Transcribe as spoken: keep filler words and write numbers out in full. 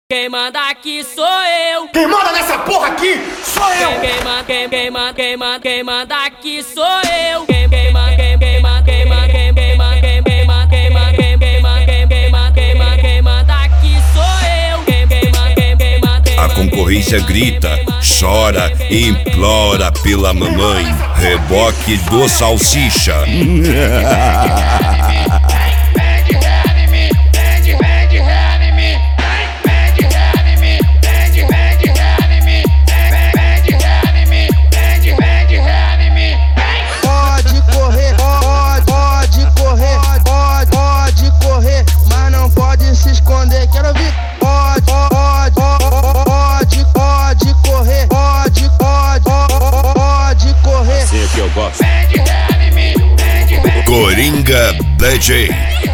Quem manda aqui sou eu. Quem manda nessa porra aqui sou eu. Quem manda, quem, quem manda, quem manda, quem manda aqui sou eu. Quem, quem manda, quem, quem manda, quem manda, quem, quem manda, quem, quem manda, quem manda, quem, quem manda, quem, quem manda, quem manda, quem manda aqui sou eu. Quem, quem manda, quem, quem manda, quem A concorrência grita, chora e implora pela mamãe. Reboque do Salsicha. Quero ver, pode, pode, pode, pode correr, pode, pode, pode correr. Assim é que eu gosto. Coringa D J.